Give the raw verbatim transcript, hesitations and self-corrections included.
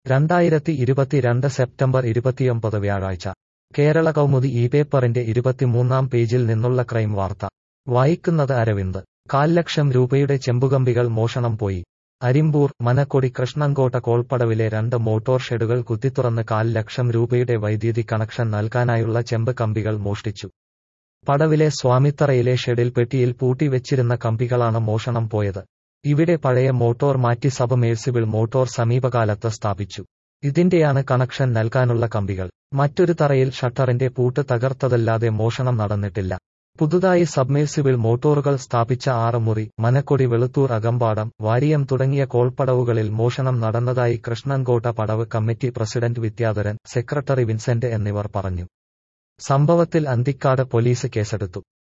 രണ്ടായിരത്തി ഇരുപത്തിരണ്ട് സെപ്റ്റംബർ ഇരുപത്തിയൊമ്പത് വ്യാഴാഴ്ച കേരള കൗമുദി ഈ പേപ്പറിന്റെ ഇരുപത്തിമൂന്നാം പേജിൽ നിന്നുള്ള ക്രൈം വാർത്ത വായിക്കുന്നത് അരവിന്ദ്. കാൽ ലക്ഷം രൂപയുടെ ചെമ്പുകമ്പികൾ മോഷണം പോയി. അരിമ്പൂർ മനക്കൊടി കൃഷ്ണൻകോട്ട കോൾപ്പടവിലെ രണ്ട് മോട്ടോർ ഷെഡുകൾ കുത്തിത്തുറന്ന് കാൽ ലക്ഷം രൂപയുടെ വൈദ്യുതി കണക്ഷൻ നൽകാനായുള്ള ചെമ്പ് കമ്പികൾ മോഷ്ടിച്ചു. പടവിലെ സ്വാമിത്തറയിലെ ഷെഡിൽ പെട്ടിയിൽ പൂട്ടിവെച്ചിരുന്ന കമ്പികളാണ് മോഷണം പോയത്. ഇവിടെ പഴയ മോട്ടോർ മാറ്റി സബ്മേഴ്സിബിൾ മോട്ടോർ സമീപകാലത്ത് സ്ഥാപിച്ചു. ഇതിന്റെയാണ് കണക്ഷൻ നൽകാനുള്ള കമ്പികൾ. മറ്റൊരു തറയിൽ ഷട്ടറിന്റെ പൂട്ട് തകർത്തതല്ലാതെ മോഷണം നടന്നിട്ടില്ല. പുതുതായി സബ്മേഴ്സിബിൾ മോട്ടോറുകൾ സ്ഥാപിച്ച ആറ് മുറി, മനക്കൊടി, വെളുത്തൂർ, അകമ്പാടം, വാരിയം തുടങ്ങിയ കോൾപ്പടവുകളിൽ മോഷണം നടന്നതായി കൃഷ്ണൻകോട്ട പടവ് committee president Vidyadharan, secretary Vincent എന്നിവർ പറഞ്ഞു. സംഭവത്തിൽ അന്തിക്കാട് പോലീസ് കേസെടുത്തു.